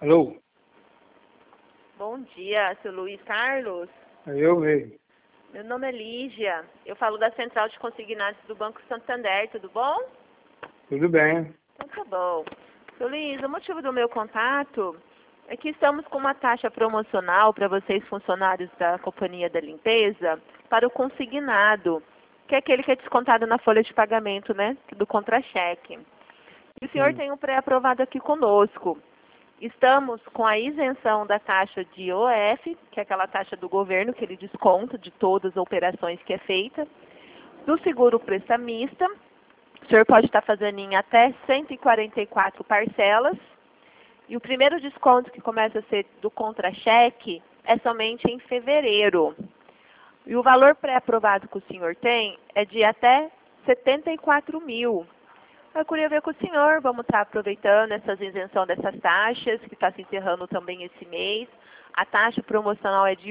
Alô? Bom dia, seu Luiz Carlos. É eu mesmo. Meu nome é Lígia. Eu falo da Central de Consignados do Banco Santander, tudo bom? Tudo bem. Então tá bom. Seu Luiz, o motivo do meu contato é que estamos com uma taxa promocional para vocês funcionários da Companhia da Limpeza para o consignado, que é aquele que é descontado na folha de pagamento, né, do contra-cheque. E o senhor tem um pré-aprovado aqui conosco. Estamos com a isenção da taxa de IOF, que é aquela taxa do governo que ele desconta de todas as operações que é feita, do seguro prestamista. O senhor pode estar fazendo em até 144 parcelas. E o primeiro desconto que começa a ser do contra-cheque é somente em fevereiro. E o valor pré-aprovado que o senhor tem é de até 74 mil. Eu queria ver com o senhor, vamos estar aproveitando essa isenção dessas taxas, que está se encerrando também esse mês. A taxa promocional é de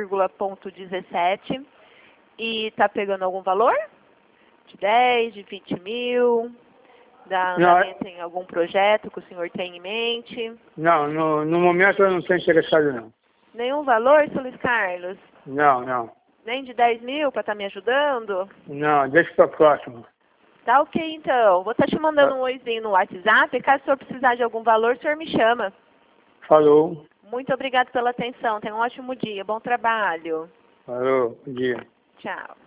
1,17 e está pegando algum valor? De 10, de 20 mil? Da andamento em algum projeto que o senhor tem em mente? Não, no momento eu não estou interessado não. Nenhum valor, seu Luiz Carlos? Não. Nem de 10 mil para estar me ajudando? Não, deixa para próximo. Tá ok, então. Vou estar te mandando um oizinho no WhatsApp. Caso o senhor precisar de algum valor, o senhor me chama. Falou. Muito obrigado pela atenção. Tenha um ótimo dia. Bom trabalho. Falou. Bom dia. Tchau.